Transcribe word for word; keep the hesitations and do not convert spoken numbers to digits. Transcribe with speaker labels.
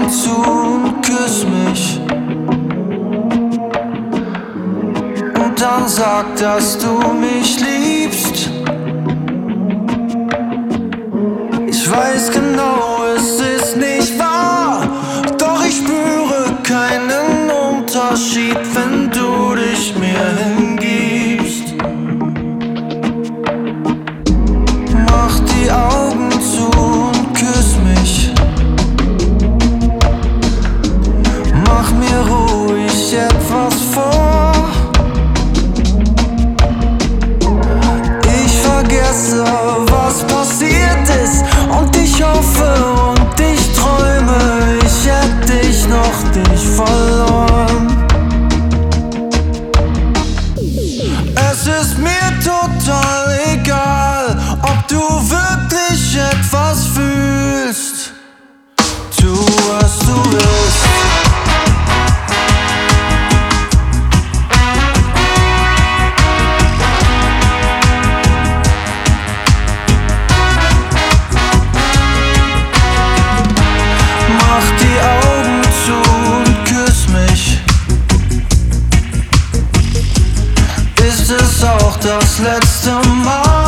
Speaker 1: Augen zu und küss mich. Und dann sag, dass du mich liebst. Ich weiß genau, es ist nicht wahr, doch ich spüre keinen Unterschied, wenn du dich mir hingibst. Mach die Augen zu und küss mich. Mach mir ruhig etwas vor. Ich vergesse, was passiert ist, und ich hoffe und ich träume, ich hätte dich noch nicht verloren. Es ist mir total egal, ob du wirklich etwas fühlst. Tu, was du willst. Mach die Augen zu und küss mich. Ist es auch das letzte Mal?